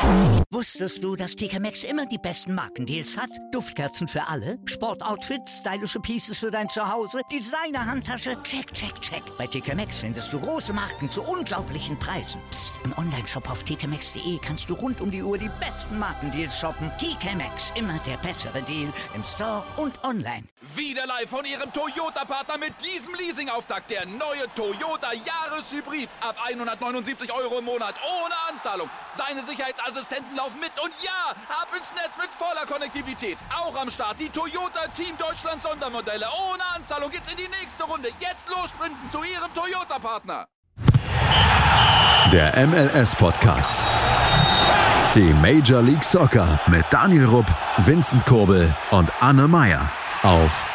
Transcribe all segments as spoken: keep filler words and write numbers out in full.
Wusstest du, dass T K Maxx immer die besten Markendeals hat? Duftkerzen für alle, Sportoutfits, stylische Pieces für dein Zuhause, Designer-Handtasche, check, check, check. Bei T K Maxx findest du große Marken zu unglaublichen Preisen. Psst. Im Onlineshop auf t k maxx punkt d e kannst du rund um die Uhr die besten Markendeals shoppen. T K Maxx, immer der bessere Deal im Store und online. Wieder live von Ihrem Toyota-Partner mit diesem Leasing-Auftakt. Der neue Toyota Jahreshybrid. Ab hundertneunundsiebzig Euro im Monat. Ohne Anzahlung. Seine Sicherheitsassistenten laufen mit. Und ja, ab ins Netz mit voller Konnektivität. Auch am Start die Toyota Team Deutschland Sondermodelle. Ohne Anzahlung geht's in die nächste Runde. Jetzt los sprinten zu Ihrem Toyota-Partner. Der M L S-Podcast. Die Major League Soccer mit Daniel Rupp, Vincent Kurbel und Anne Meyer auf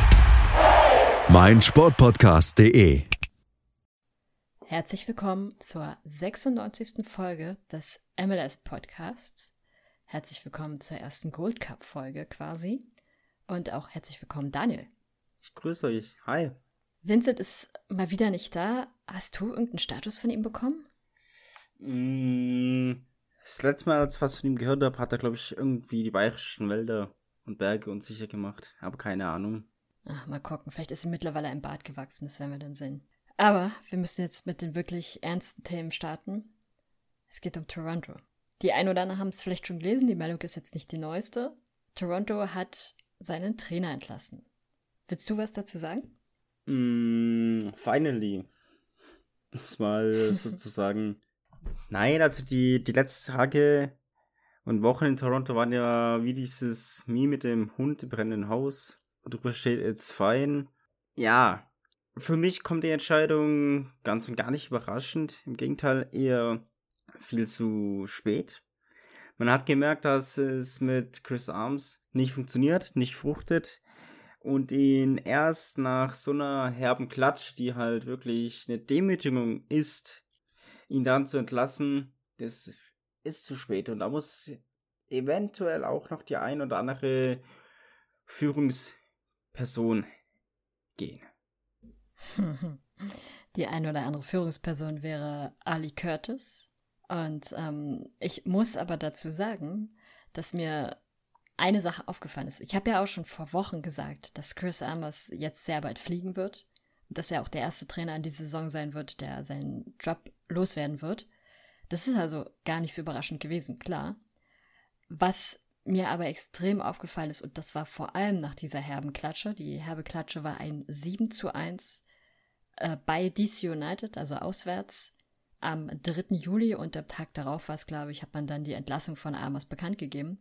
meinsportpodcast punkt de. Herzlich willkommen zur sechsundneunzigsten Folge des M L S-Podcasts. Herzlich willkommen zur ersten Gold Cup-Folge quasi. Und auch herzlich willkommen, Daniel. Ich grüße euch. Hi. Vincent ist mal wieder nicht da. Hast du irgendeinen Status von ihm bekommen? Mm, das letzte Mal, als ich was von ihm gehört habe, hat er, glaube ich, irgendwie die bayerischen Wälder und Berge unsicher gemacht. Aber keine Ahnung. Ach, mal gucken. Vielleicht ist ihm mittlerweile ein Bart gewachsen. Das werden wir dann sehen. Aber wir müssen jetzt mit den wirklich ernsten Themen starten. Es geht um Toronto. Die ein oder anderen haben es vielleicht schon gelesen. Die Meldung ist jetzt nicht die neueste. Toronto hat seinen Trainer entlassen. Willst du was dazu sagen? Mm, finally. Muss mal sozusagen. Nein, also die, die letzten Tage und Wochen in Toronto waren ja wie dieses Meme mit dem Hund im brennenden Haus. Und drüber steht, it's fine. Ja, für mich kommt die Entscheidung ganz und gar nicht überraschend. Im Gegenteil, eher viel zu spät. Man hat gemerkt, dass es mit Chris Arms nicht funktioniert, nicht fruchtet. Und ihn erst nach so einer herben Klatsch, die halt wirklich eine Demütigung ist, ihn dann zu entlassen, das ist zu spät. Und da muss eventuell auch noch die ein oder andere Führungsperson gehen. Die ein oder andere Führungsperson wäre Ali Curtis. Und ähm, ich muss aber dazu sagen, dass mir eine Sache aufgefallen ist. Ich habe ja auch schon vor Wochen gesagt, dass Chris Armas jetzt sehr bald fliegen wird. Und dass er auch der erste Trainer in dieser Saison sein wird, der seinen Job loswerden wird. Das ist also gar nicht so überraschend gewesen, klar. Was mir aber extrem aufgefallen ist, und das war vor allem nach dieser herben Klatsche, die herbe Klatsche war ein sieben zu eins äh, bei D C United, also auswärts, am dritten Juli, und am Tag darauf war es, glaube ich, hat man dann die Entlassung von Armas bekannt gegeben.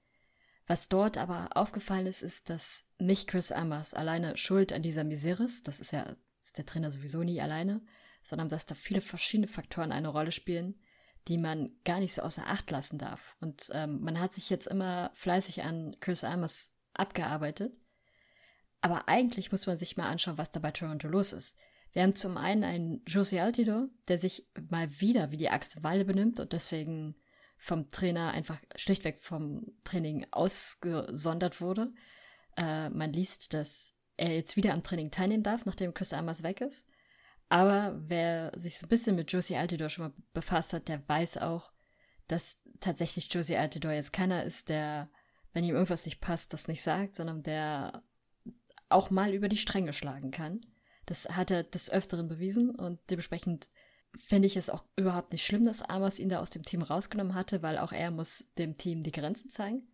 Was dort aber aufgefallen ist, ist, dass nicht Chris Armas alleine schuld an dieser Misere ist, das ist ja ist der Trainer sowieso nie alleine, sondern dass da viele verschiedene Faktoren eine Rolle spielen, die man gar nicht so außer Acht lassen darf. Und ähm, man hat sich jetzt immer fleißig an Chris Armas abgearbeitet, aber eigentlich muss man sich mal anschauen, was da bei Toronto los ist. Wir haben zum einen einen Jozy Altidore, der sich mal wieder wie die Axt im Walde benimmt und deswegen vom Trainer einfach schlichtweg vom Training ausgesondert wurde. Äh, man liest, dass er jetzt wieder am Training teilnehmen darf, nachdem Chris Armas weg ist. Aber wer sich so ein bisschen mit Jozy Altidore schon mal befasst hat, der weiß auch, dass tatsächlich Jozy Altidore jetzt keiner ist, der, wenn ihm irgendwas nicht passt, das nicht sagt, sondern der auch mal über die Stränge schlagen kann. Das hat er des Öfteren bewiesen und dementsprechend finde ich es auch überhaupt nicht schlimm, dass Armas ihn da aus dem Team rausgenommen hatte, weil auch er muss dem Team die Grenzen zeigen.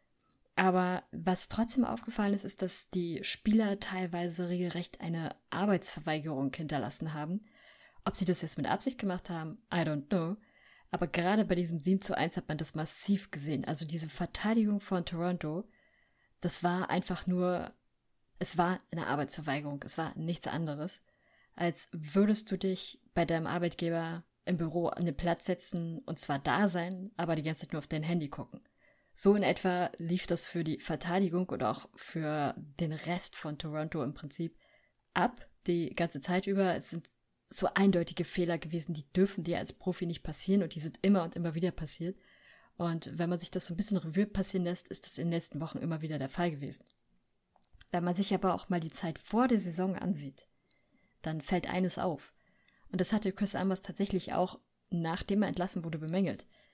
Aber was trotzdem aufgefallen ist, ist, dass die Spieler teilweise regelrecht eine Arbeitsverweigerung hinterlassen haben. Ob sie das jetzt mit Absicht gemacht haben, I don't know. Aber gerade bei diesem sieben zu eins hat man das massiv gesehen. Also diese Verteidigung von Toronto, das war einfach nur, es war eine Arbeitsverweigerung. Es war nichts anderes, als würdest du dich bei deinem Arbeitgeber im Büro an den Platz setzen und zwar da sein, aber die ganze Zeit nur auf dein Handy gucken. So in etwa lief das für die Verteidigung oder auch für den Rest von Toronto im Prinzip ab, die ganze Zeit über. Es sind so eindeutige Fehler gewesen, die dürfen dir als Profi nicht passieren und die sind immer und immer wieder passiert. Und wenn man sich das so ein bisschen Revue passieren lässt, ist das in den letzten Wochen immer wieder der Fall gewesen. Wenn man sich aber auch mal die Zeit vor der Saison ansieht, dann fällt eines auf. Und das hatte Chris Armas tatsächlich auch, nachdem er entlassen wurde, bemängelt.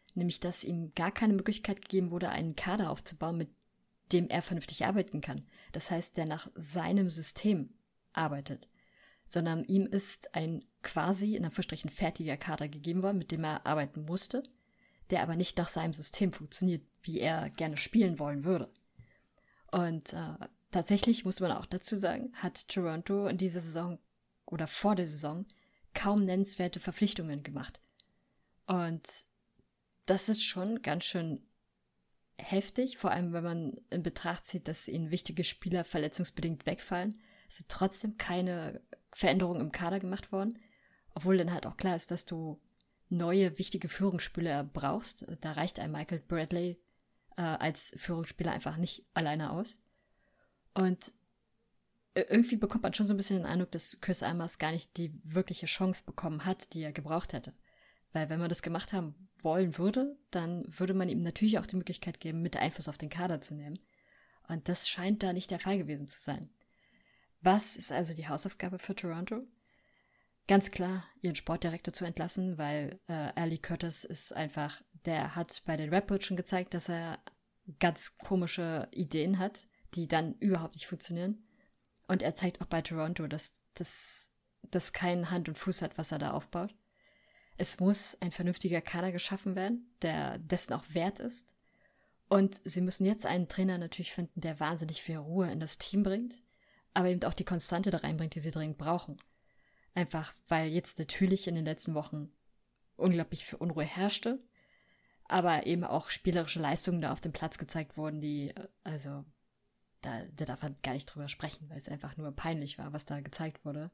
nämlich dass ihm gar keine Möglichkeit gegeben wurde, einen Kader aufzubauen, mit dem er vernünftig arbeiten kann. Das heißt, der nach seinem System arbeitet. Sondern ihm ist ein quasi, in Anführungsstrichen, fertiger Kader gegeben worden, mit dem er arbeiten musste, der aber nicht nach seinem System funktioniert, wie er gerne spielen wollen würde. Und äh, tatsächlich, muss man auch dazu sagen, hat Toronto in dieser Saison oder vor der Saison kaum nennenswerte Verpflichtungen gemacht. Und das ist schon ganz schön heftig, vor allem wenn man in Betracht zieht, dass ihnen wichtige Spieler verletzungsbedingt wegfallen. Es sind trotzdem keine Veränderungen im Kader gemacht worden, obwohl dann halt auch klar ist, dass du neue, wichtige Führungsspieler brauchst. Da reicht ein Michael Bradley äh, als Führungsspieler einfach nicht alleine aus. Und irgendwie bekommt man schon so ein bisschen den Eindruck, dass Chris Almers gar nicht die wirkliche Chance bekommen hat, die er gebraucht hätte. Weil wenn man das gemacht haben wollen würde, dann würde man ihm natürlich auch die Möglichkeit geben, mit Einfluss auf den Kader zu nehmen. Und das scheint da nicht der Fall gewesen zu sein. Was ist also die Hausaufgabe für Toronto? Ganz klar, ihren Sportdirektor zu entlassen, weil äh, Ali Curtis ist einfach, der hat bei den Raptors schon gezeigt, dass er ganz komische Ideen hat, die dann überhaupt nicht funktionieren. Und er zeigt auch bei Toronto, dass das keinen Hand und Fuß hat, was er da aufbaut. Es muss ein vernünftiger Kader geschaffen werden, der dessen auch wert ist. Und sie müssen jetzt einen Trainer natürlich finden, der wahnsinnig viel Ruhe in das Team bringt, aber eben auch die Konstante da reinbringt, die sie dringend brauchen. Einfach, weil jetzt natürlich in den letzten Wochen unglaublich viel Unruhe herrschte, aber eben auch spielerische Leistungen da auf dem Platz gezeigt wurden, die, also, da, da darf man gar nicht drüber sprechen, weil es einfach nur peinlich war, was da gezeigt wurde.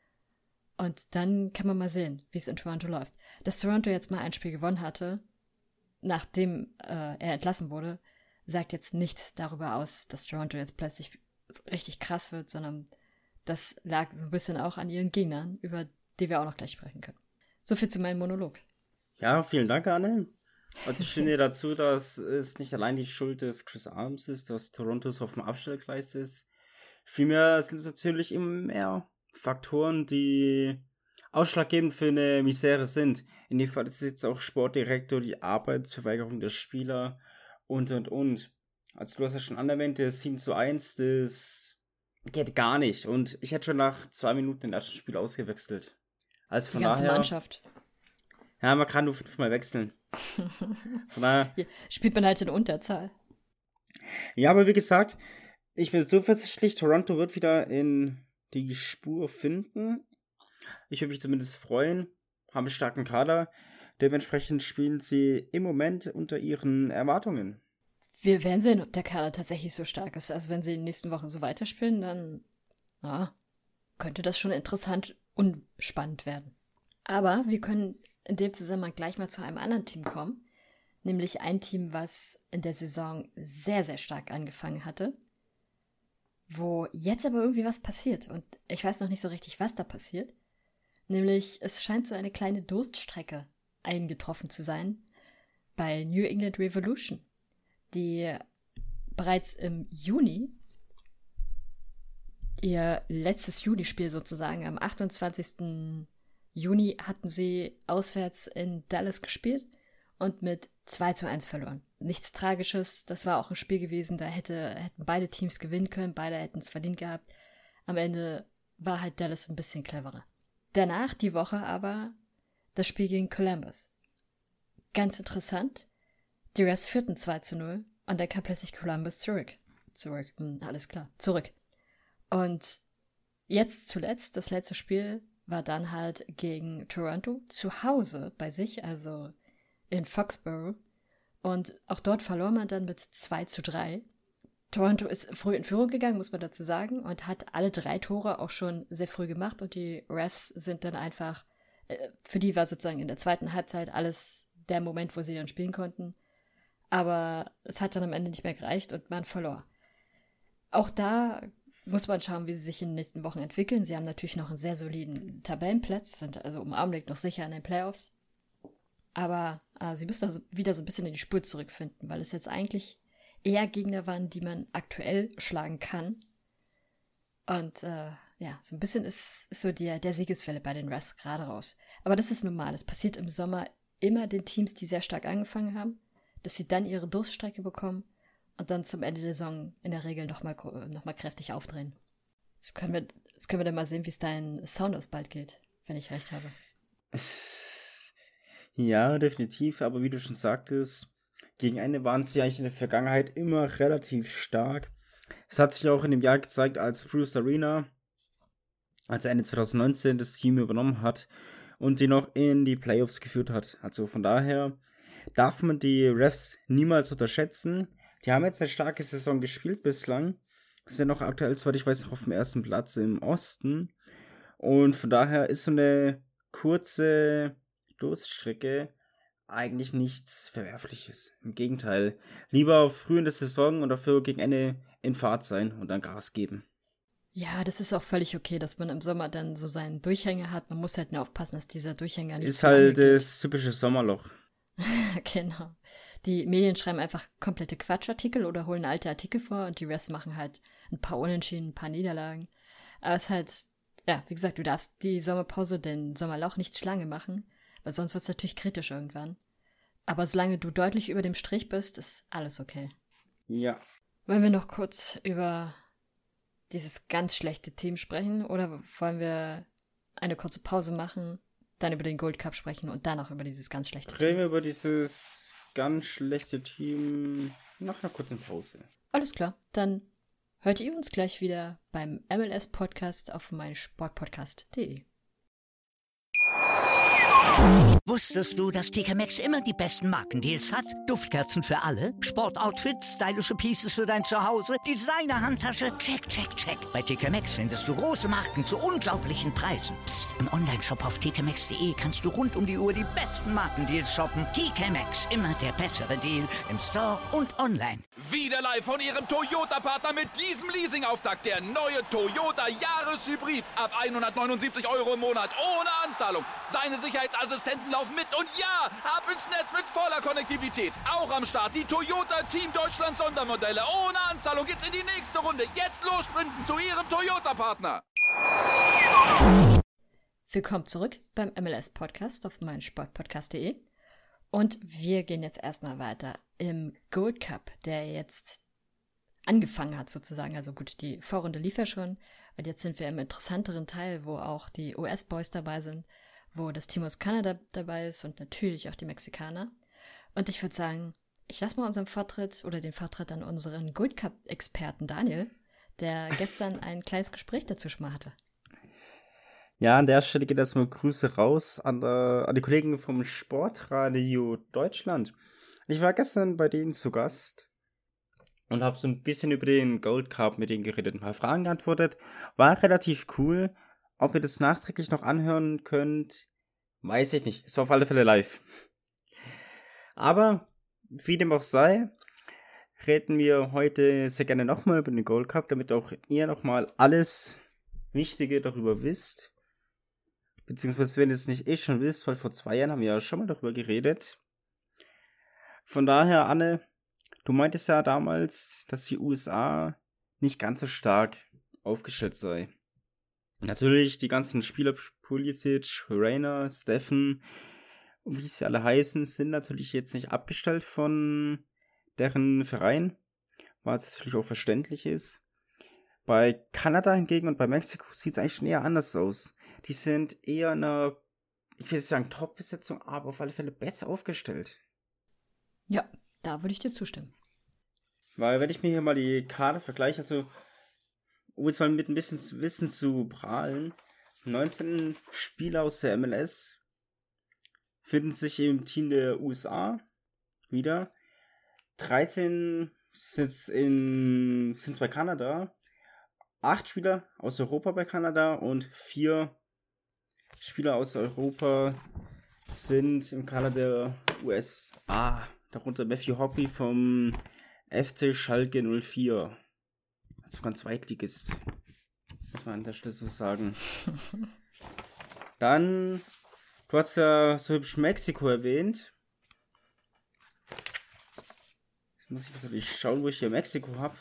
Und dann kann man mal sehen, wie es in Toronto läuft. Dass Toronto jetzt mal ein Spiel gewonnen hatte, nachdem äh, er entlassen wurde, sagt jetzt nichts darüber aus, dass Toronto jetzt plötzlich richtig krass wird, sondern das lag so ein bisschen auch an ihren Gegnern, über die wir auch noch gleich sprechen können. So viel zu meinem Monolog. Ja, vielen Dank, Anne. Also ich stimme dazu, dass es nicht allein die Schuld des Chris Arms ist, dass Toronto so auf dem Abstellgleis ist. Vielmehr sind es natürlich immer mehr Faktoren, die ausschlaggebend für eine Misere sind. In dem Fall ist es jetzt auch Sportdirektor, die Arbeitsverweigerung der Spieler und, und, und. Also du hast ja schon anerwähnt, das sieben zu eins, das geht gar nicht. Und ich hätte schon nach zwei Minuten den ersten Spiel ausgewechselt. Also von die ganze daher, Mannschaft. Ja, man kann nur fünfmal wechseln. Von daher, ja, spielt man halt in Unterzahl. Ja, aber wie gesagt, ich bin zuversichtlich, Toronto wird wieder in die Spur finden. Ich würde mich zumindest freuen. Haben einen starken Kader. Dementsprechend spielen sie im Moment unter ihren Erwartungen. Wir werden sehen, ob der Kader tatsächlich so stark ist. Also wenn sie in den nächsten Wochen so weiterspielen, dann ja, könnte das schon interessant und spannend werden. Aber wir können in dem Zusammenhang gleich mal zu einem anderen Team kommen. Nämlich ein Team, was in der Saison sehr, sehr stark angefangen hatte. Wo jetzt aber irgendwie was passiert. Und ich weiß noch nicht so richtig, was da passiert. Nämlich, es scheint so eine kleine Durststrecke eingetroffen zu sein bei New England Revolution, die bereits im Juni ihr letztes Juni-Spiel sozusagen, am achtundzwanzigsten Juni hatten sie auswärts in Dallas gespielt und mit zwei zu eins verloren. Nichts Tragisches, das war auch ein Spiel gewesen, da hätte, hätten beide Teams gewinnen können, beide hätten es verdient gehabt. Am Ende war halt Dallas ein bisschen cleverer. Danach die Woche aber das Spiel gegen Columbus. Ganz interessant, die Refs führten zwei zu null und dann kam plötzlich Columbus zurück. Zurück, hm, alles klar, zurück. Und jetzt zuletzt, das letzte Spiel war dann halt gegen Toronto zu Hause bei sich, also in Foxborough. Und auch dort verlor man dann mit zwei zu drei. Toronto ist früh in Führung gegangen, muss man dazu sagen, und hat alle drei Tore auch schon sehr früh gemacht. Und die Refs sind dann einfach, für die war sozusagen in der zweiten Halbzeit alles der Moment, wo sie dann spielen konnten. Aber es hat dann am Ende nicht mehr gereicht und man verlor. Auch da muss man schauen, wie sie sich in den nächsten Wochen entwickeln. Sie haben natürlich noch einen sehr soliden Tabellenplatz, sind also im Augenblick noch sicher in den Playoffs. Aber äh, sie müssen also wieder so ein bisschen in die Spur zurückfinden, weil es jetzt eigentlich eher Gegner waren, die man aktuell schlagen kann. Und äh, ja, so ein bisschen ist, ist so der, der Siegeswille bei den Refs gerade raus. Aber das ist normal. Es passiert im Sommer immer den Teams, die sehr stark angefangen haben, dass sie dann ihre Durststrecke bekommen und dann zum Ende der Saison in der Regel nochmal noch mal kräftig aufdrehen. Jetzt können wir, jetzt können wir dann mal sehen, wie es dein Sound aus bald geht, wenn ich recht habe. Ja, definitiv, aber wie du schon sagtest, gegen Ende waren sie eigentlich in der Vergangenheit immer relativ stark. Es hat sich auch in dem Jahr gezeigt, als Bruce Arena, als er Ende zwanzig neunzehn das Team übernommen hat und die noch in die Playoffs geführt hat. Also von daher darf man die Refs niemals unterschätzen. Die haben jetzt eine starke Saison gespielt bislang. Sind noch aktuell, soweit ich weiß, noch auf dem ersten Platz im Osten. Und von daher ist so eine kurze Durststrecke eigentlich nichts Verwerfliches. Im Gegenteil. Lieber früh in der Saison und dafür gegen Ende in Fahrt sein und dann Gas geben. Ja, das ist auch völlig okay, dass man im Sommer dann so seinen Durchhänger hat. Man muss halt nur aufpassen, dass dieser Durchhänger nicht ist zu halt lange das typische Sommerloch. Genau. Die Medien schreiben einfach komplette Quatschartikel oder holen alte Artikel vor und die Refs machen halt ein paar Unentschieden, ein paar Niederlagen. Aber es ist halt, ja, wie gesagt, du darfst die Sommerpause, den Sommerloch nicht zu lange machen, weil sonst wird es natürlich kritisch irgendwann. Aber solange du deutlich über dem Strich bist, ist alles okay. Ja. Wollen wir noch kurz über dieses ganz schlechte Team sprechen oder wollen wir eine kurze Pause machen, dann über den Gold Cup sprechen und dann auch über dieses ganz schlechte Team? Reden wir über dieses ganz schlechte Team nach einer kurzen Pause. Alles klar, dann hört ihr uns gleich wieder beim M L S-Podcast auf meinsportpodcast punkt de. Wusstest du, dass T K Maxx immer die besten Markendeals hat? Duftkerzen für alle, Sportoutfits, stylische Pieces für dein Zuhause, Designer-Handtasche, check, check, check. Bei T K Maxx findest du große Marken zu unglaublichen Preisen. Psst. Im Onlineshop auf t k maxx punkt de kannst du rund um die Uhr die besten Markendeals shoppen. T K Maxx, immer der bessere Deal im Store und online. Wieder live von Ihrem Toyota-Partner mit diesem Leasing-Auftakt. Der neue Toyota Jahreshybrid. Ab hundertneunundsiebzig Euro im Monat ohne Anzahlung. Seine Sicherheitsassistenten laufen mit und ja, ab ins Netz mit voller Konnektivität. Auch am Start die Toyota Team Deutschland Sondermodelle. Ohne Anzahlung geht's in die nächste Runde. Jetzt los sprinten zu Ihrem Toyota-Partner. Willkommen zurück beim M L S-Podcast auf meinsportpodcast punkt de. Und wir gehen jetzt erstmal weiter im Gold Cup, der jetzt angefangen hat sozusagen. Also gut, die Vorrunde lief ja schon. Und jetzt sind wir im interessanteren Teil, wo auch die U S-Boys dabei sind, wo das Team aus Kanada dabei ist und natürlich auch die Mexikaner. Und ich würde sagen, ich lasse mal unseren Vortritt oder den Vortritt an unseren Gold Cup-Experten Daniel, der gestern ein kleines Gespräch dazu schon mal hatte. Ja, an der Stelle geht erstmal Grüße raus an, der, an die Kollegen vom Sportradio Deutschland. Ich war gestern bei denen zu Gast und habe so ein bisschen über den Gold Cup mit denen geredet, ein paar Fragen geantwortet. War relativ cool. Ob ihr das nachträglich noch anhören könnt, weiß ich nicht. Es war auf alle Fälle live. Aber, wie dem auch sei, reden wir heute sehr gerne nochmal über den Gold Cup, damit auch ihr nochmal alles Wichtige darüber wisst. Beziehungsweise, wenn ihr es nicht eh schon wisst, weil vor zwei Jahren haben wir ja schon mal darüber geredet. Von daher, Anne, du meintest ja damals, dass die U S A nicht ganz so stark aufgestellt sei. Natürlich, die ganzen Spieler, Pulisic, Reina, Steffen, wie sie alle heißen, sind natürlich jetzt nicht abgestellt von deren Verein, was natürlich auch verständlich ist. Bei Kanada hingegen und bei Mexiko sieht es eigentlich schon eher anders aus. Die sind eher in einer, ich will jetzt sagen Top-Besetzung, aber auf alle Fälle besser aufgestellt. Ja, da würde ich dir zustimmen. Weil wenn ich mir hier mal die Karte vergleiche, also um jetzt mal mit ein bisschen Wissen zu prahlen, neunzehn Spieler aus der M L S finden sich im Team der U S A wieder. dreizehn sind in sind bei Kanada. acht Spieler aus Europa bei Kanada und vier Spieler aus Europa sind im Kader der U S A. Darunter Matthew Hoppe vom F C Schalke null vier. Sogar ein Zweitligist. Muss man an der Stelle so sagen. Dann, du hast ja so hübsch Mexiko erwähnt. Jetzt muss ich natürlich schauen, wo ich hier Mexiko habe.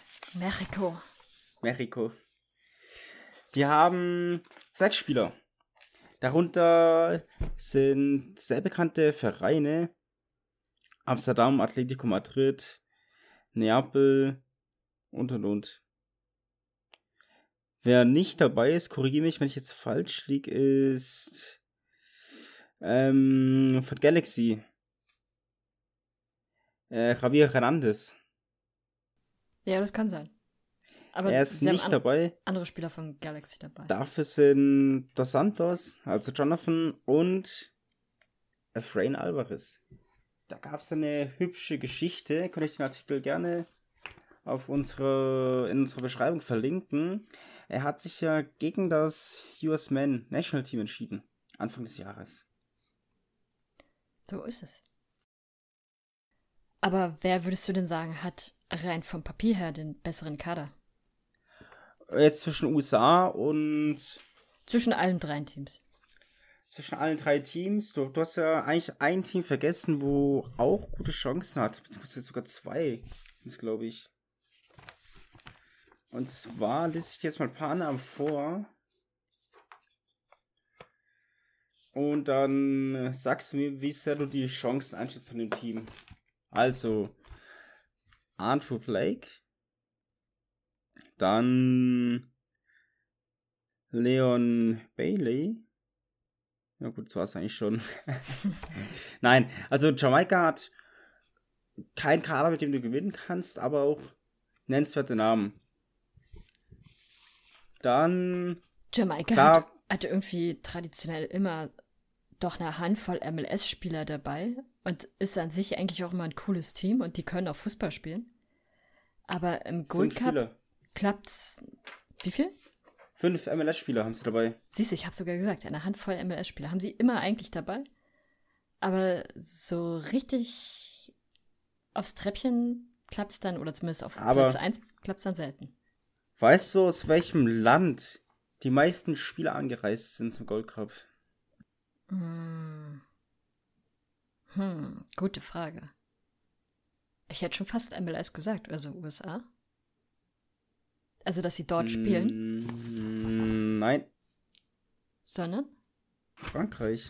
Mexiko. Mexiko. Die haben sechs Spieler. Darunter sind sehr bekannte Vereine: Amsterdam, Atletico Madrid, Neapel und und und. Wer nicht dabei ist, korrigiere mich, wenn ich jetzt falsch liege, ist ähm, von Galaxy. Äh, Javier Hernandez. Ja, das kann sein. Aber er ist sie haben nicht an- dabei. andere Spieler von Galaxy dabei. Dafür sind Dos Santos, also Jonathan, und Efrain Alvarez. Da gab es eine hübsche Geschichte. Kann ich den Artikel gerne auf unsere, in unserer Beschreibung verlinken. Er hat sich ja gegen das U S Men National Team entschieden. Anfang des Jahres. So ist es. Aber wer würdest du denn sagen, hat rein vom Papier her den besseren Kader? Jetzt zwischen U S A und Zwischen allen drei Teams. zwischen allen drei Teams. Du, du hast ja eigentlich ein Team vergessen, wo auch gute Chancen hat. Beziehungsweise sogar zwei sind es, glaube ich. Und zwar lese ich dir jetzt mal ein paar Namen vor. Und dann sagst du mir, wie sehr du die Chancen einschätzt von dem Team. Also, Andrew Blake. Dann Leon Bailey. Ja gut, das war es eigentlich schon. Nein, also Jamaika hat keinen Kader, mit dem du gewinnen kannst, aber auch nennenswerte Namen. Dann Jamaika Klar. hat, hatte irgendwie traditionell immer doch eine Handvoll M L S-Spieler dabei und ist an sich eigentlich auch immer ein cooles Team und die können auch Fußball spielen. Aber im Gold fünf Cup Spieler. klappt's. Wie viel? Fünf M L S-Spieler haben sie dabei. Siehst du, ich habe sogar gesagt, eine Handvoll M L S-Spieler haben sie immer eigentlich dabei. Aber so richtig aufs Treppchen klappt's dann, oder zumindest auf Aber- Platz eins klappt's dann selten. Weißt du, aus welchem Land die meisten Spieler angereist sind zum Gold Cup? Hm. Hm, gute Frage. Ich hätte schon fast M L S gesagt, also U S A. Also, dass sie dort spielen, Mm, Nein, sondern? Frankreich.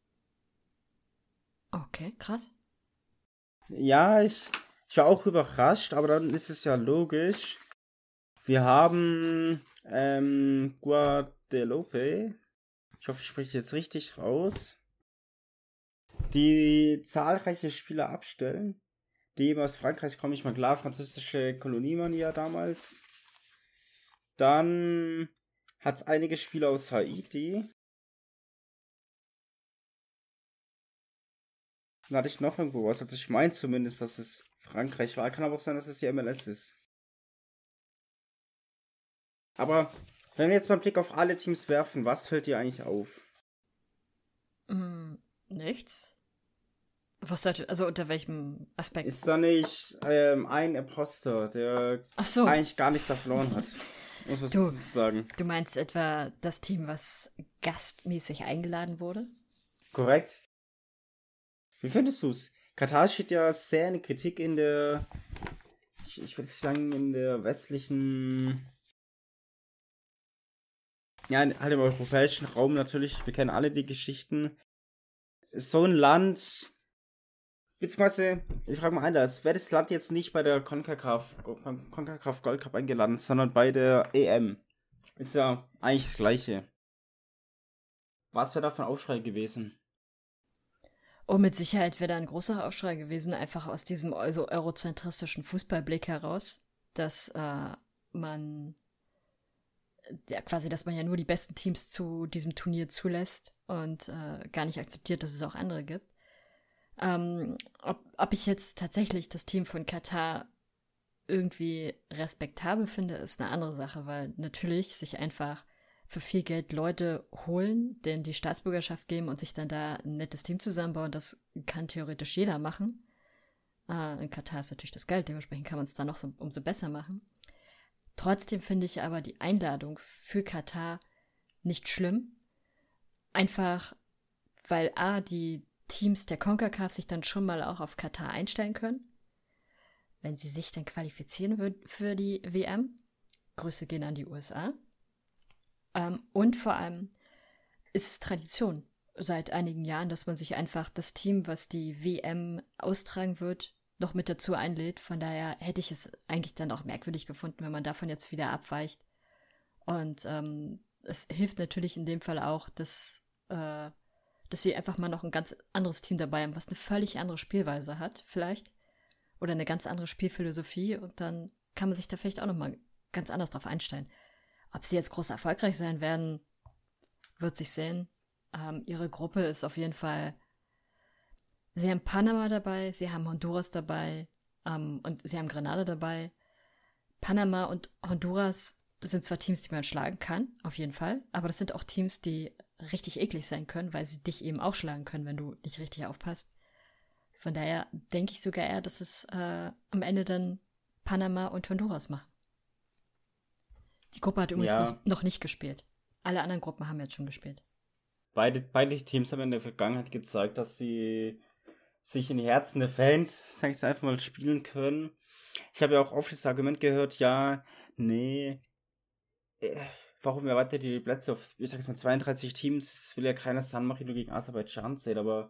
Okay, krass. Ja, ich, ich war auch überrascht, aber dann ist es ja logisch. Wir haben ähm, Guadeloupe. Ich hoffe, ich spreche jetzt richtig raus. Die zahlreiche Spieler abstellen. Die eben aus Frankreich kommen, ich mal klar, französische Koloniemanier damals. Dann hat es einige Spieler aus Haiti. Dann hatte ich noch irgendwo was. Also ich meine zumindest, dass es Frankreich war. Kann aber auch sein, dass es die M L S ist. Aber wenn wir jetzt mal einen Blick auf alle Teams werfen, was fällt dir eigentlich auf? Hm, nichts. Was sollte, also unter welchem Aspekt? Ist da nicht ähm, ein Imposter, der Ach so, eigentlich gar nichts da verloren hat? Muss man Du. so sagen. du meinst etwa das Team, was gastmäßig eingeladen wurde? Korrekt. Wie findest du's? Katar steht ja sehr in der Kritik in der, ich, ich würde sagen, in der westlichen, ja, halt im europäischen Raum natürlich. Wir kennen alle die Geschichten. So ein Land, beziehungsweise, ich frage mal anders, wäre das Land jetzt nicht bei der CONCACAF, beim CONCACAF Gold Cup eingeladen, sondern bei der E M? Ist ja eigentlich das Gleiche. Was wäre da für ein Aufschrei gewesen? Oh, mit Sicherheit wäre da ein großer Aufschrei gewesen, einfach aus diesem also eurozentristischen Fußballblick heraus, dass äh, man ja quasi, dass man ja nur die besten Teams zu diesem Turnier zulässt und äh, gar nicht akzeptiert, dass es auch andere gibt. Ähm, ob, ob ich jetzt tatsächlich das Team von Katar irgendwie respektabel finde, ist eine andere Sache, weil natürlich sich einfach für viel Geld Leute holen, denen die Staatsbürgerschaft geben und sich dann da ein nettes Team zusammenbauen, das kann theoretisch jeder machen. Äh, in Katar ist natürlich das Geld, dementsprechend kann man es dann noch so, umso besser machen. Trotzdem finde ich aber die Einladung für Katar nicht schlimm. Einfach, weil A, die Teams der CONCACAF sich dann schon mal auch auf Katar einstellen können, wenn sie sich dann qualifizieren würden für die W M. Grüße gehen an die U S A. Ähm, und vor allem, ist es Tradition seit einigen Jahren, dass man sich einfach das Team, was die W M austragen wird, noch mit dazu einlädt. Von daher hätte ich es eigentlich dann auch merkwürdig gefunden, wenn man davon jetzt wieder abweicht. Und ähm, es hilft natürlich in dem Fall auch, dass, äh, dass sie einfach mal noch ein ganz anderes Team dabei haben, was eine völlig andere Spielweise hat, vielleicht. Oder eine ganz andere Spielphilosophie. Und dann kann man sich da vielleicht auch nochmal ganz anders drauf einstellen. Ob sie jetzt groß erfolgreich sein werden, wird sich sehen. Ähm, ihre Gruppe ist auf jeden Fall. Sie haben Panama dabei, sie haben Honduras dabei ähm, und sie haben Grenada dabei. Panama und Honduras sind zwar Teams, die man schlagen kann, auf jeden Fall, aber das sind auch Teams, die richtig eklig sein können, weil sie dich eben auch schlagen können, wenn du nicht richtig aufpasst. Von daher denke ich sogar eher, dass es äh, am Ende dann Panama und Honduras machen. Die Gruppe hat übrigens Ja. noch, noch nicht gespielt. Alle anderen Gruppen haben jetzt schon gespielt. Beide, beide Teams haben in der Vergangenheit gezeigt, dass sie sich in die Herzen der Fans, sag ich es einfach mal, spielen können. Ich habe ja auch oft das Argument gehört, ja, nee, äh, warum erweitert ihr die Plätze auf, ich sag jetzt mal, zweiunddreißig Teams? Es will ja keiner San Marino gegen Aserbaidschan sehen, aber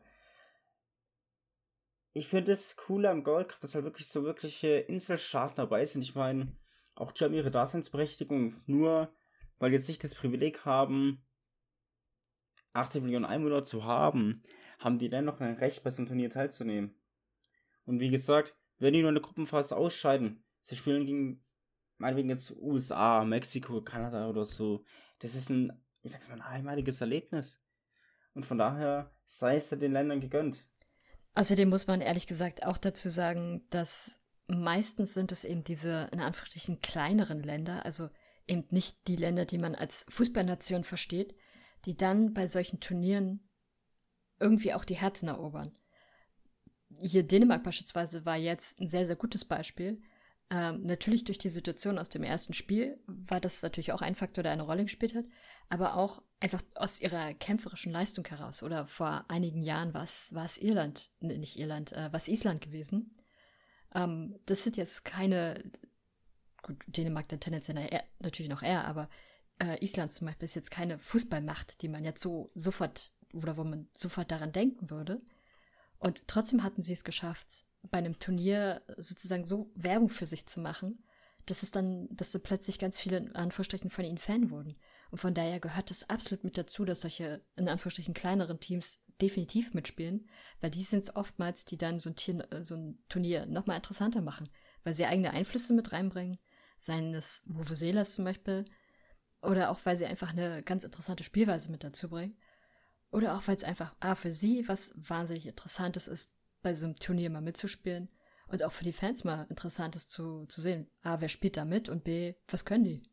ich finde es cooler am Gold Cup, dass halt wirklich so wirkliche Inselstaaten dabei sind. Ich meine, auch die haben ihre Daseinsberechtigung, nur weil die jetzt nicht das Privileg haben, achtzig Millionen Einwohner zu haben, haben die dennoch ein Recht, bei so einem Turnier teilzunehmen. Und wie gesagt, wenn die nur in der Gruppenphase ausscheiden, sie spielen gegen, meinetwegen jetzt U S A, Mexiko, Kanada oder so, das ist ein, ich sag's mal, ein einmaliges Erlebnis. Und von daher sei es den Ländern gegönnt. Außerdem muss man ehrlich gesagt auch dazu sagen, dass meistens sind es eben diese, in Anführungsstrichen, kleineren Länder, also eben nicht die Länder, die man als Fußballnation versteht, die dann bei solchen Turnieren irgendwie auch die Herzen erobern. Hier Dänemark beispielsweise war jetzt ein sehr, sehr gutes Beispiel. Ähm, natürlich durch die Situation aus dem ersten Spiel war das natürlich auch ein Faktor, der eine Rolle gespielt hat, aber auch einfach aus ihrer kämpferischen Leistung heraus. Oder vor einigen Jahren war es, war es Irland, nee, nicht Irland, äh, war es Island gewesen. Ähm, das sind jetzt keine, gut, Dänemark dann tendenziell eher, natürlich noch eher, aber äh, Island zum Beispiel ist jetzt keine Fußballmacht, die man jetzt so sofort, oder wo man sofort daran denken würde. Und trotzdem hatten sie es geschafft, bei einem Turnier sozusagen so Werbung für sich zu machen, dass es dann, dass so plötzlich ganz viele in Anführungsstrichen von ihnen Fan wurden. Und von daher gehört es absolut mit dazu, dass solche in Anführungsstrichen kleineren Teams definitiv mitspielen, weil die sind es oftmals, die dann so ein, Tier, so ein Turnier nochmal interessanter machen, weil sie eigene Einflüsse mit reinbringen, seien es Vuvuzelas zum Beispiel, oder auch weil sie einfach eine ganz interessante Spielweise mit dazu bringen. Oder auch, weil es einfach A, für sie was wahnsinnig Interessantes ist, bei so einem Turnier mal mitzuspielen. Und auch für die Fans mal Interessantes zu, zu sehen. A, wer spielt da mit? Und B, was können die?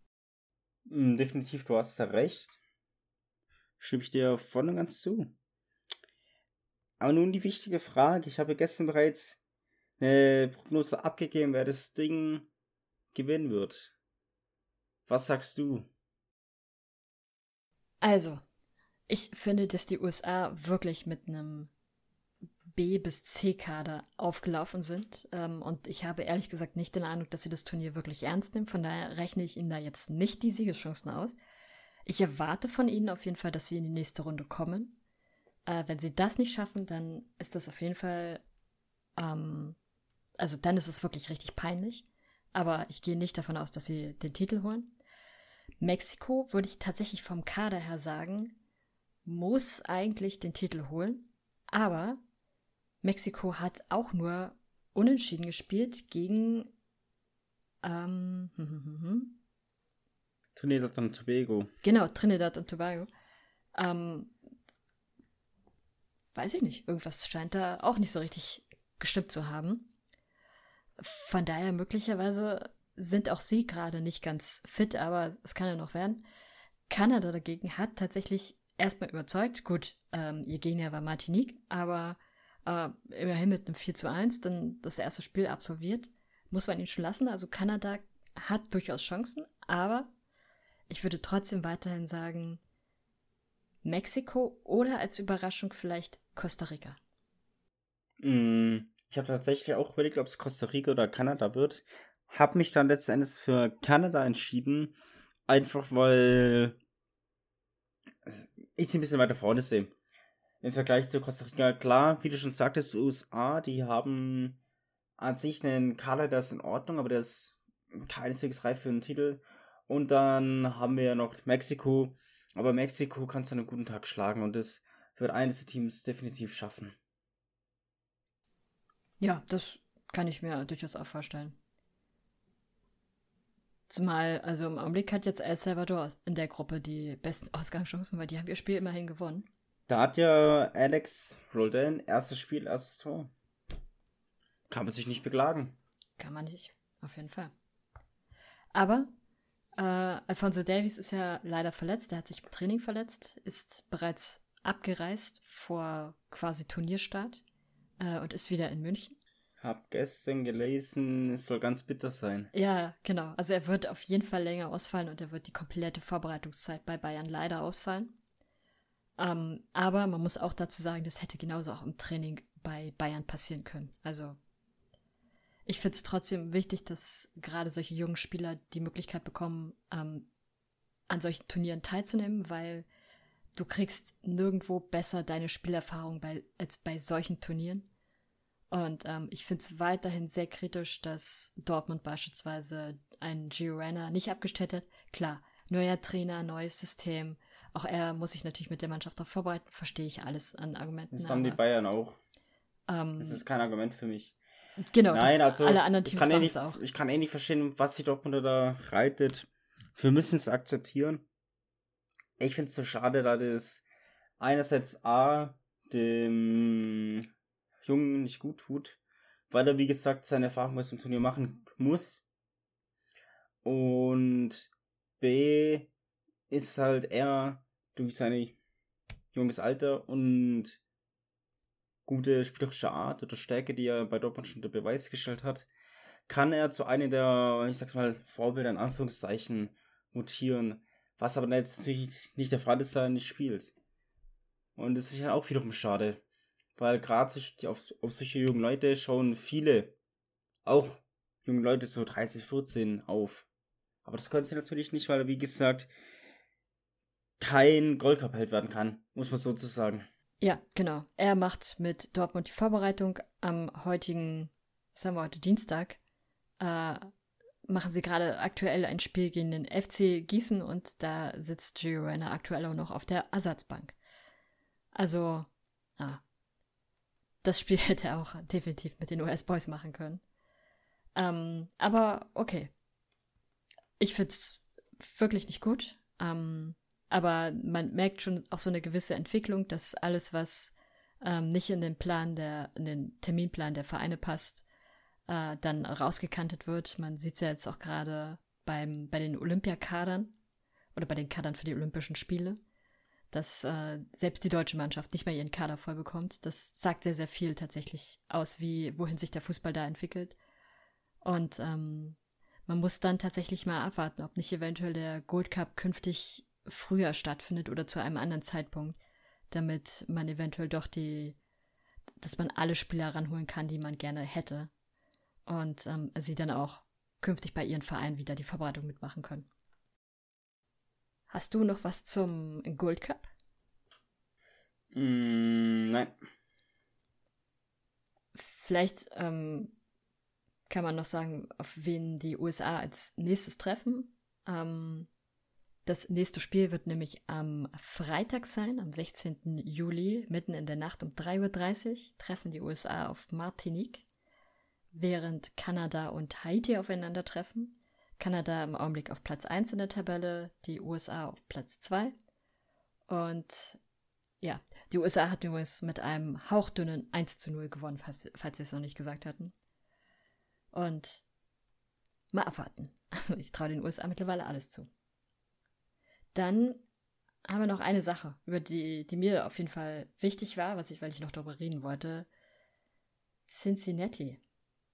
Mm, definitiv, du hast da recht. Stimme ich dir voll und ganz zu. Aber nun die wichtige Frage. Ich habe gestern bereits eine Prognose abgegeben, wer das Ding gewinnen wird. Was sagst du? Also, ich finde, dass die U S A wirklich mit einem B- bis C-Kader aufgelaufen sind. Ähm, und ich habe ehrlich gesagt nicht den Eindruck, dass sie das Turnier wirklich ernst nehmen. Von daher rechne ich ihnen da jetzt nicht die Siegeschancen aus. Ich erwarte von ihnen auf jeden Fall, dass sie in die nächste Runde kommen. Äh, wenn sie das nicht schaffen, dann ist das auf jeden Fall, ähm, also dann ist es wirklich richtig peinlich. Aber ich gehe nicht davon aus, dass sie den Titel holen. Mexiko, würde ich tatsächlich vom Kader her sagen, muss eigentlich den Titel holen. Aber Mexiko hat auch nur unentschieden gespielt gegen ähm, hm, hm, hm, hm. Trinidad und Tobago. Genau, Trinidad und Tobago. Ähm, weiß ich nicht, irgendwas scheint da auch nicht so richtig gestimmt zu haben. Von daher möglicherweise sind auch sie gerade nicht ganz fit, aber es kann ja noch werden. Kanada dagegen hat tatsächlich erstmal überzeugt. Gut, ähm, ihr Gegner war Martinique, aber äh, immerhin mit einem vier zu eins dann das erste Spiel absolviert. Muss man ihn schon lassen. Also Kanada hat durchaus Chancen, aber ich würde trotzdem weiterhin sagen, Mexiko oder als Überraschung vielleicht Costa Rica. Mm, ich habe tatsächlich auch überlegt, ob es Costa Rica oder Kanada wird. Hab mich dann letzten Endes für Kanada entschieden, einfach weil ich sie ein bisschen weiter vorne sehe. Im Vergleich zu Costa Rica, klar, wie du schon sagtest, die U S A, die haben an sich einen Kader, der ist in Ordnung, aber der ist keineswegs reif für einen Titel. Und dann haben wir ja noch Mexiko, aber Mexiko kann es an einem guten Tag schlagen und das wird eines der Teams definitiv schaffen. Ja, das kann ich mir durchaus auch vorstellen. Zumal, also im Augenblick hat jetzt El Salvador in der Gruppe die besten Ausgangschancen, weil die haben ihr Spiel immerhin gewonnen. Da hat ja Alex Roldan erstes Spiel, erstes Tor. Kann man sich nicht beklagen. Kann man nicht, auf jeden Fall. Aber äh, Alphonso Davies ist ja leider verletzt, der hat sich im Training verletzt, ist bereits abgereist vor quasi Turnierstart äh, und ist wieder in München. Hab gestern gelesen, es soll ganz bitter sein. Ja, genau. Also er wird auf jeden Fall länger ausfallen und er wird die komplette Vorbereitungszeit bei Bayern leider ausfallen. Ähm, aber man muss auch dazu sagen, das hätte genauso auch im Training bei Bayern passieren können. Also ich finde es trotzdem wichtig, dass gerade solche jungen Spieler die Möglichkeit bekommen, ähm, an solchen Turnieren teilzunehmen, weil du kriegst nirgendwo besser deine Spielerfahrung bei, als bei solchen Turnieren. Und ähm, ich finde es weiterhin sehr kritisch, dass Dortmund beispielsweise einen Gio Reyna nicht abgestellt hat. Klar, neuer Trainer, neues System. Auch er muss sich natürlich mit der Mannschaft darauf vorbereiten. Verstehe ich alles an Argumenten. Das haben die Bayern auch. Ähm, das ist kein Argument für mich. Genau, Nein, das, also alle anderen Teams machen es auch. Ich kann eh nicht verstehen, was die Dortmunder da reitet. Wir müssen es akzeptieren. Ich finde es so schade, da das einerseits A, dem Jungen nicht gut tut, weil er, wie gesagt, seine Erfahrung bei dem Turnier machen muss. Und B, ist halt er durch sein junges Alter und gute spielerische Art oder Stärke, die er bei Dortmund schon unter Beweis gestellt hat, kann er zu einem der, ich sag's mal, Vorbilder in Anführungszeichen mutieren, was aber jetzt natürlich nicht der Fall ist, da er nicht spielt. Und das finde ich halt auch wiederum schade, weil gerade auf, auf solche jungen Leute schauen viele, auch junge Leute so dreizehn, vierzehn auf. Aber das können sie natürlich nicht, weil er, wie gesagt, kein Goldcup-Held werden kann, muss man sozusagen. Ja, genau. Er macht mit Dortmund die Vorbereitung. Am heutigen, was haben wir heute, Dienstag, äh, machen sie gerade aktuell ein Spiel gegen den F C Gießen und da sitzt Gio Reyna aktuell auch noch auf der Ersatzbank. Also, ah, das Spiel hätte er auch definitiv mit den U S-Boys machen können. Ähm, aber okay. Ich find's wirklich nicht gut. Ähm, aber man merkt schon auch so eine gewisse Entwicklung, dass alles, was ähm, nicht in den Plan der, in den Terminplan der Vereine passt, äh, dann rausgekantet wird. Man sieht es ja jetzt auch gerade beim bei den Olympiakadern oder bei den Kadern für die Olympischen Spiele, dass äh, selbst die deutsche Mannschaft nicht mehr ihren Kader voll bekommt. Das sagt sehr, sehr viel tatsächlich aus, wie wohin sich der Fußball da entwickelt. Und ähm, man muss dann tatsächlich mal abwarten, ob nicht eventuell der Gold Cup künftig früher stattfindet oder zu einem anderen Zeitpunkt, damit man eventuell doch die, dass man alle Spieler ranholen kann, die man gerne hätte und ähm, sie dann auch künftig bei ihren Vereinen wieder die Vorbereitung mitmachen können. Hast du noch was zum Gold Cup? Mm, nein. Vielleicht ähm, kann man noch sagen, auf wen die U S A als nächstes treffen. Ähm, Das nächste Spiel wird nämlich am Freitag sein, am sechzehnten Juli, mitten in der Nacht um drei Uhr dreißig, treffen die U S A auf Martinique, während Kanada und Haiti aufeinandertreffen. Kanada im Augenblick auf Platz eins in der Tabelle, die U S A auf Platz zwei. Und ja, die U S A hat übrigens mit einem hauchdünnen eins zu null gewonnen, falls, falls sie es noch nicht gesagt hatten. Und mal abwarten. Also ich traue den U S A mittlerweile alles zu. Dann haben wir noch eine Sache, über die, die mir auf jeden Fall wichtig war, was ich, weil ich noch darüber reden wollte. Cincinnati.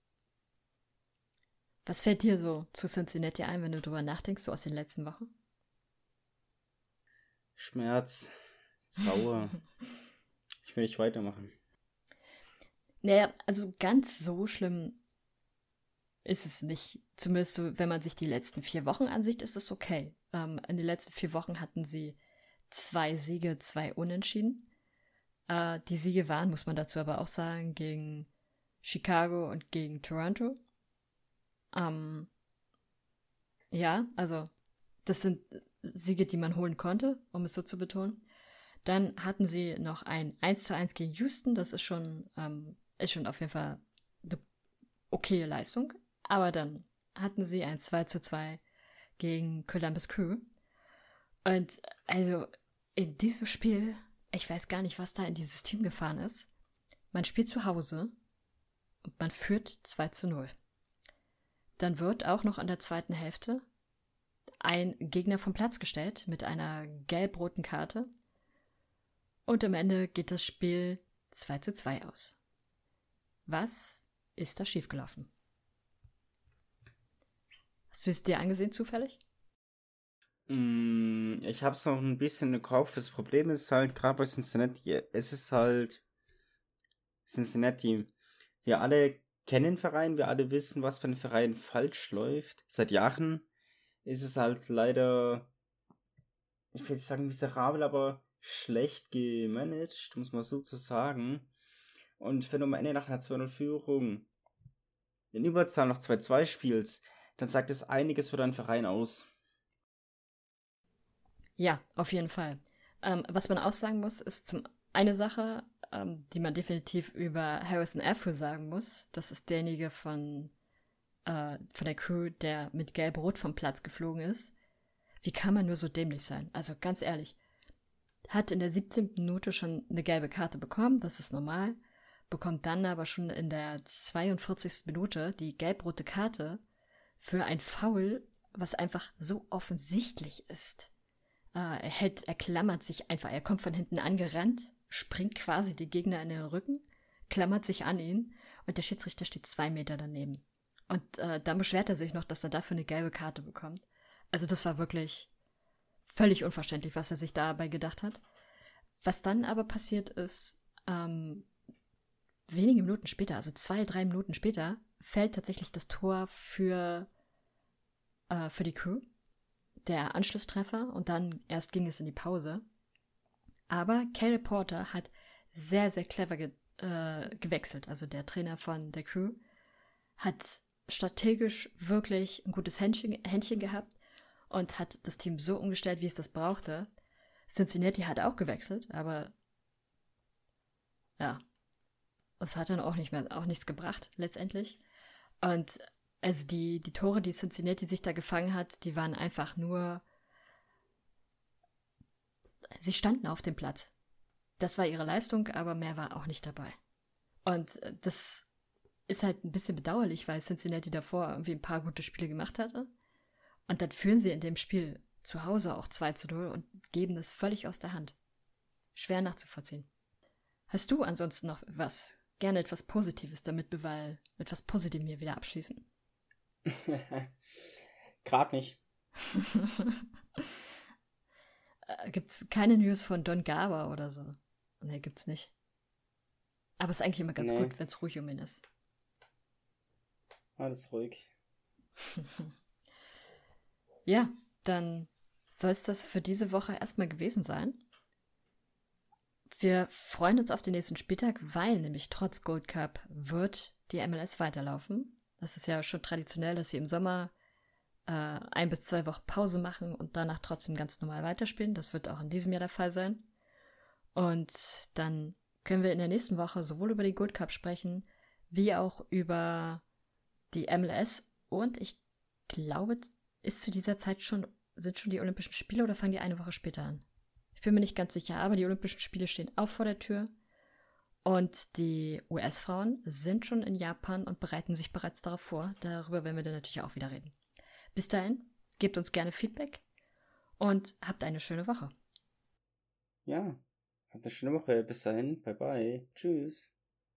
Was fällt dir so zu Cincinnati ein, wenn du darüber nachdenkst, so aus den letzten Wochen? Schmerz, Trauer. Ich will nicht weitermachen. Naja, also ganz so schlimm ist es nicht. Zumindest so, wenn man sich die letzten vier Wochen ansieht, ist es okay. Ähm, in den letzten vier Wochen hatten sie zwei Siege, zwei Unentschieden. Äh, die Siege waren, muss man dazu aber auch sagen, gegen Chicago und gegen Toronto. Ähm, ja, also das sind Siege, die man holen konnte, um es so zu betonen. Dann hatten sie noch ein eins zu eins gegen Houston. Das ist schon, ähm, ist schon auf jeden Fall eine okaye Leistung. Aber dann hatten sie ein zwei zu zwei gegen Columbus Crew. Und also in diesem Spiel, ich weiß gar nicht, was da in dieses Team gefahren ist. Man spielt zu Hause und man führt zwei zu null. Dann wird auch noch in der zweiten Hälfte ein Gegner vom Platz gestellt mit einer gelb-roten Karte. Und am Ende geht das Spiel zwei zu zwei aus. Was ist da schiefgelaufen? Hast du es dir angesehen zufällig? Mm, ich habe es noch ein bisschen im Kopf. Das Problem ist halt, gerade bei Cincinnati, es ist halt Cincinnati. Wir alle kennen den Verein, wir alle wissen, was bei dem Verein falsch läuft. Seit Jahren ist es halt leider, ich will nicht sagen miserabel, aber schlecht gemanagt, muss man so zu sagen. Und wenn du am Ende nach einer zwei null Führung in Überzahl noch zwei zwei spielst, dann sagt es einiges für deinen Verein aus. Ja, auf jeden Fall. Ähm, was man auch sagen muss, ist zum eine Sache, ähm, die man definitiv über Harrison Affle sagen muss. Das ist derjenige von, äh, von der Crew, der mit Gelb-Rot vom Platz geflogen ist. Wie kann man nur so dämlich sein? Also ganz ehrlich, hat in der siebzehnten Minute schon eine gelbe Karte bekommen, das ist normal, bekommt dann aber schon in der zweiundvierzigsten Minute die gelb-rote Karte für ein Foul, was einfach so offensichtlich ist. Äh, er hält, er klammert sich einfach, er kommt von hinten angerannt, springt quasi die Gegner in den Rücken, klammert sich an ihn und der Schiedsrichter steht zwei Meter daneben. Und äh, dann beschwert er sich noch, dass er dafür eine gelbe Karte bekommt. Also das war wirklich völlig unverständlich, was er sich dabei gedacht hat. Was dann aber passiert ist, ähm, wenige Minuten später, also zwei, drei Minuten später, fällt tatsächlich das Tor für, äh, für die Crew, der Anschlusstreffer, und dann erst ging es in die Pause. Aber Caleb Porter hat sehr, sehr clever ge- äh, gewechselt. Also der Trainer von der Crew hat strategisch wirklich ein gutes Händchen, Händchen gehabt und hat das Team so umgestellt, wie es das brauchte. Cincinnati hat auch gewechselt, aber ja, das hat dann auch nicht mehr, auch nichts gebracht, letztendlich. Und also die, die Tore, die Cincinnati sich da gefangen hat, die waren einfach nur, sie standen auf dem Platz. Das war ihre Leistung, aber mehr war auch nicht dabei. Und das ist halt ein bisschen bedauerlich, weil Cincinnati davor irgendwie ein paar gute Spiele gemacht hatte. Und dann führen sie in dem Spiel zu Hause auch zwei zu null und geben das völlig aus der Hand. Schwer nachzuvollziehen. Hast du ansonsten noch was? Gerne etwas Positives, damit wir weil mit etwas Positivem hier wieder abschließen. Gerade nicht. Gibt's keine News von Don Garber oder so? Ne, gibt's nicht. Aber es ist eigentlich immer ganz nee. gut, wenn es ruhig um ihn ist. Alles ruhig. Ja, dann soll es das für diese Woche erstmal gewesen sein. Wir freuen uns auf den nächsten Spieltag, weil nämlich trotz Gold Cup wird die M L S weiterlaufen. Das ist ja schon traditionell, dass sie im Sommer äh, ein bis zwei Wochen Pause machen und danach trotzdem ganz normal weiterspielen. Das wird auch in diesem Jahr der Fall sein. Und dann können wir in der nächsten Woche sowohl über die Gold Cup sprechen, wie auch über die M L S. Und ich glaube, ist zu dieser Zeit schon, sind schon die Olympischen Spiele oder fangen die eine Woche später an? Ich bin mir nicht ganz sicher, aber die Olympischen Spiele stehen auch vor der Tür. Und die U S-Frauen sind schon in Japan und bereiten sich bereits darauf vor. Darüber werden wir dann natürlich auch wieder reden. Bis dahin, gebt uns gerne Feedback und habt eine schöne Woche. Ja, habt eine schöne Woche. Bis dahin, bye bye. Tschüss.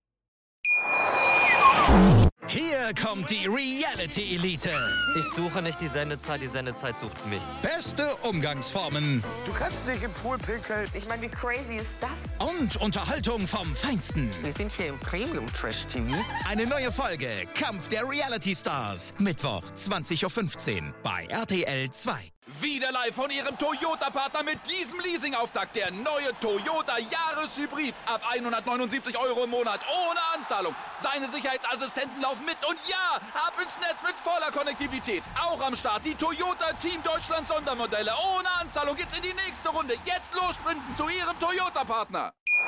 Hier kommt die Reality Elite. Ich suche nicht die Sendezeit, die Sendezeit sucht mich. Beste Umgangsformen. Du kannst nicht im Pool pinkeln. Ich meine, wie crazy ist das? Und Unterhaltung vom Feinsten. Wir sind hier im Premium-Trash-T V. Eine neue Folge Kampf der Reality Stars. Mittwoch, zwanzig Uhr fünfzehn bei R T L zwei. Wieder live von Ihrem Toyota-Partner mit diesem Leasing-Auftakt. Der neue Toyota Jahreshybrid. Ab hundertneunundsiebzig Euro im Monat. Ohne Anzahlung. Seine Sicherheitsassistenten laufen mit. Und ja, ab ins Netz mit voller Konnektivität. Auch am Start die Toyota Team Deutschland Sondermodelle. Ohne Anzahlung geht's in die nächste Runde. Jetzt los sprinten zu Ihrem Toyota-Partner.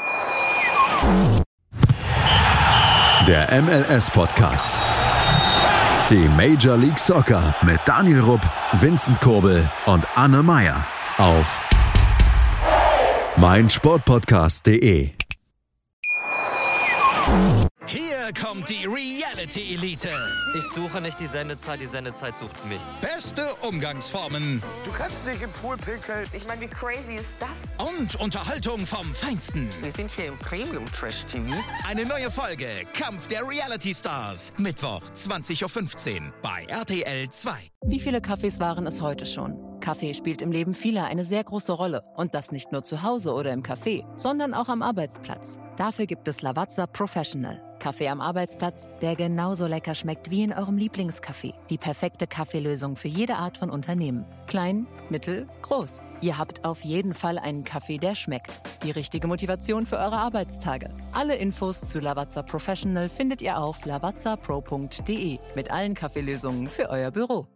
Der M L S-Podcast. Die Major League Soccer mit Daniel Rupp, Vincent Kurbel und Anne Meyer auf meinsportpodcast punkt de. Hier kommt die Reality Elite. Ich suche nicht die Sendezeit, die Sendezeit sucht mich. Beste Umgangsformen. Du kannst nicht im Pool pinkeln. Ich meine, wie crazy ist das? Und Unterhaltung vom Feinsten. Wir sind hier im Premium-Trash-T V. Eine neue Folge Kampf der Reality Stars. Mittwoch, zwanzig Uhr fünfzehn bei R T L zwei. Wie viele Kaffees waren es heute schon? Kaffee spielt im Leben vieler eine sehr große Rolle. Und das nicht nur zu Hause oder im Café, sondern auch am Arbeitsplatz. Dafür gibt es Lavazza Professional. Kaffee am Arbeitsplatz, der genauso lecker schmeckt wie in eurem Lieblingscafé. Die perfekte Kaffeelösung für jede Art von Unternehmen. Klein, mittel, groß. Ihr habt auf jeden Fall einen Kaffee, der schmeckt. Die richtige Motivation für eure Arbeitstage. Alle Infos zu Lavazza Professional findet ihr auf lavazza pro punkt de mit allen Kaffeelösungen für euer Büro.